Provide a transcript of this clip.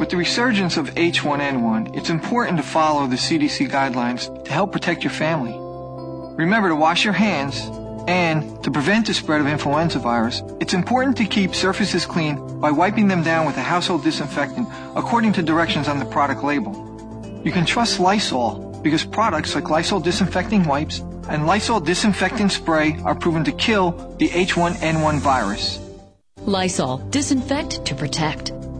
With the resurgence of H1N1, it's important to follow the CDC guidelines to help protect your family. Remember to wash your hands, and to prevent the spread of influenza virus, it's important to keep surfaces clean by wiping them down with a household disinfectant according to directions on the product label. You can trust Lysol because products like Lysol disinfecting wipes and Lysol disinfecting spray are proven to kill the H1N1 virus. Lysol, disinfect to protect.